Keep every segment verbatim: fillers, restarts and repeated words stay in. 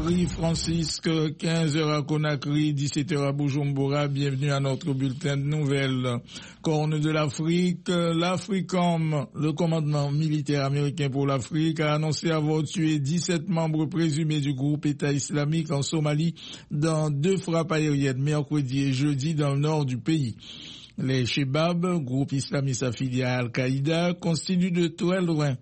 Marie-Francisque, quinze heures à Conakry, dix-sept heures à Bujumbura. Bienvenue à notre bulletin de nouvelles. Corne de l'Afrique, l'Africom, le commandement militaire américain pour l'Afrique, a annoncé avoir tué dix-sept membres présumés du groupe État islamique en Somalie dans deux frappes aériennes mercredi et jeudi dans le nord du pays. Les Chebab, groupe islamiste affilié à Al-Qaïda, constituent de très loin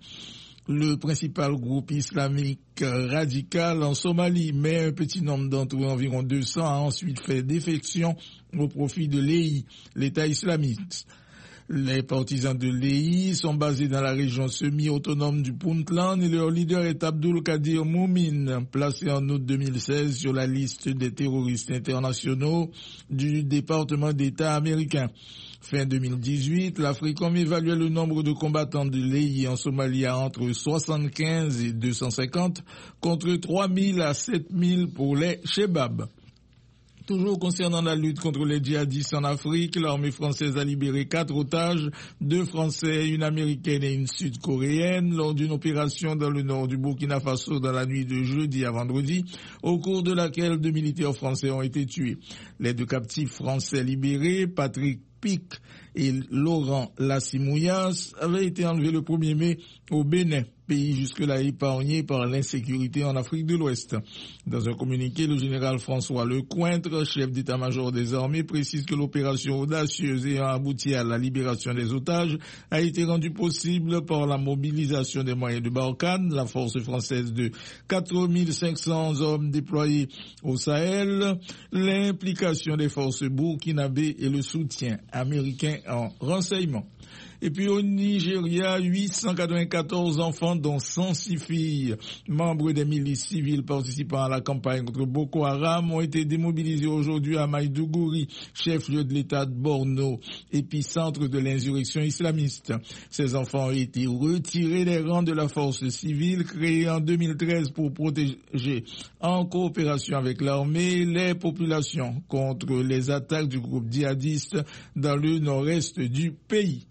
le principal groupe islamique radical en Somalie, mais un petit nombre d'entre eux, environ deux cents, a ensuite fait défection au profit de l'E I, l'État islamique. Les partisans de l'E I sont basés dans la région semi-autonome du Puntland et leur leader est Abdul Qadir Moumin, placé en août deux mille seize sur la liste des terroristes internationaux du département d'État américain. Fin deux mille dix-huit, l'Africom évaluait le nombre de combattants de l'E I en Somalie à entre soixante-quinze et deux cent cinquante, contre trois mille à sept mille pour les Chebab. Toujours concernant la lutte contre les djihadistes en Afrique, l'armée française a libéré quatre otages, deux Français, une Américaine et une Sud-Coréenne, lors d'une opération dans le nord du Burkina Faso dans la nuit de jeudi à vendredi, au cours de laquelle deux militaires français ont été tués. Les deux captifs français libérés, Patrick Pic et Laurent Lassimouyas, avaient été enlevés le premier mai au Bénin, pays jusque-là épargné par l'insécurité en Afrique de l'Ouest. Dans un communiqué, le général François Lecointre, chef d'état-major des armées, précise que l'opération audacieuse ayant abouti à la libération des otages a été rendue possible par la mobilisation des moyens de Barkhane, la force française de quatre mille cinq cents hommes déployés au Sahel, l'implication des forces burkinabées et le soutien américain en renseignement. Et puis au Nigeria, huit cent quatre-vingt-quatorze enfants, dont cent six filles, membres des milices civiles participant à la campagne contre Boko Haram, ont été démobilisés aujourd'hui à Maïdougouri, chef-lieu de l'État de Borno, épicentre de l'insurrection islamiste. Ces enfants ont été retirés des rangs de la force civile créée en deux mille treize pour protéger, en coopération avec l'armée, les populations contre les attaques du groupe djihadiste dans le nord-est du pays.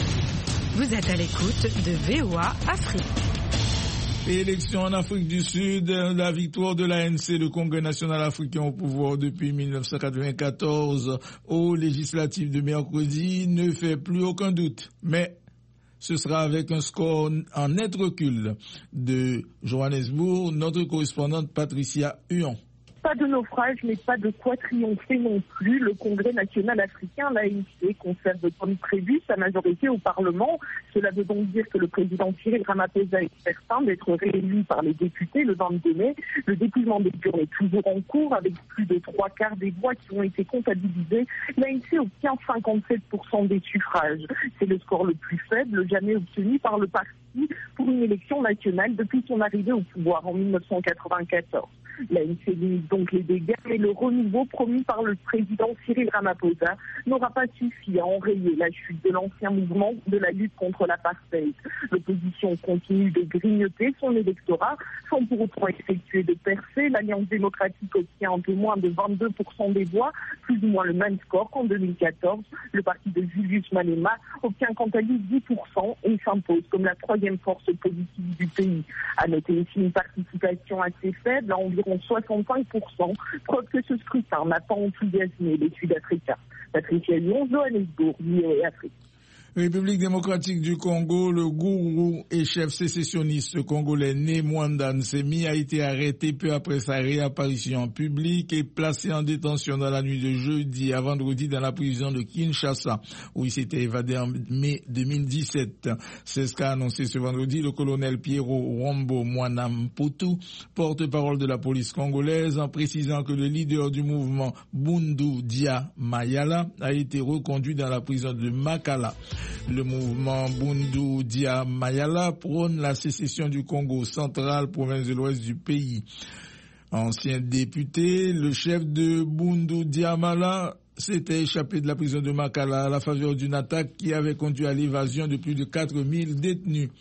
Vous êtes à l'écoute de V O A Afrique. Élection en Afrique du Sud, la victoire de l'A N C, le Congrès national africain au pouvoir depuis mille neuf cent quatre-vingt-quatorze aux législatives de mercredi, ne fait plus aucun doute. Mais ce sera avec un score en net recul. De Johannesburg, notre correspondante Patricia Huon. Pas de naufrage, mais pas de quoi triompher non plus. Le Congrès national africain, l'A N C, conserve comme prévu sa majorité au Parlement. Cela veut donc dire que le président Cyril Ramaphosa est certain d'être réélu par les députés le vingt-deux mai. Le dépouillement des urnes est toujours en cours avec plus de trois quarts des voix qui ont été comptabilisées. L'A N C obtient cinquante-sept pour cent des suffrages. C'est le score le plus faible jamais obtenu par le parti pour une élection nationale depuis son arrivée au pouvoir en mille neuf cent quatre-vingt-quatorze. L'A N C limite donc les dégâts, mais le renouveau promis par le président Cyril Ramaphosa n'aura pas suffi à enrayer la chute de l'ancien mouvement de la lutte contre l'apartheid. L'opposition continue de grignoter son électorat sans pour autant effectuer de percées. L'Alliance démocratique obtient un peu moins de vingt-deux pour cent des voix, plus ou moins le même score qu'en deux mille quatorze. Le parti de Julius Malema obtient quant à lui dix pour cent et s'impose comme la troisième force politique du pays. À noter aussi une participation assez faible, à environ soixante-cinq pour cent, preuve que ce scrutin n'a pas enthousiasmé les Sud-Africains. Patricia Lyon, Johannesburg, V O A Afrique. République démocratique du Congo, le gourou et chef sécessionniste congolais né Mwanda Nsemi a été arrêté peu après sa réapparition en public et placé en détention dans la nuit de jeudi à vendredi dans la prison de Kinshasa, où il s'était évadé en mai deux mille dix-sept. C'est ce qu'a annoncé ce vendredi le colonel Pierrot Rombo Mwanamputu, porte-parole de la police congolaise, en précisant que le leader du mouvement Bundu Dia Mayala a été reconduit dans la prison de Makala. Le mouvement Bundu Dia Mayala prône la sécession du Congo central, province de l'ouest du pays. Ancien député, le chef de Bundu Dia Mayala s'était échappé de la prison de Makala à la faveur d'une attaque qui avait conduit à l'évasion de plus de quatre mille détenus.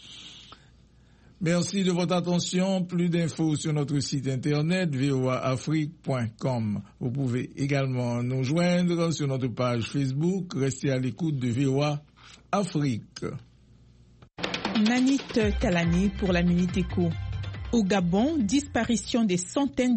Merci de votre attention. Plus d'infos sur notre site internet v o a afrique point com. Vous pouvez également nous joindre sur notre page Facebook. Restez à l'écoute de V O A Afrique. Nanit Talani pour la Minute Éco. Au Gabon, disparition des centaines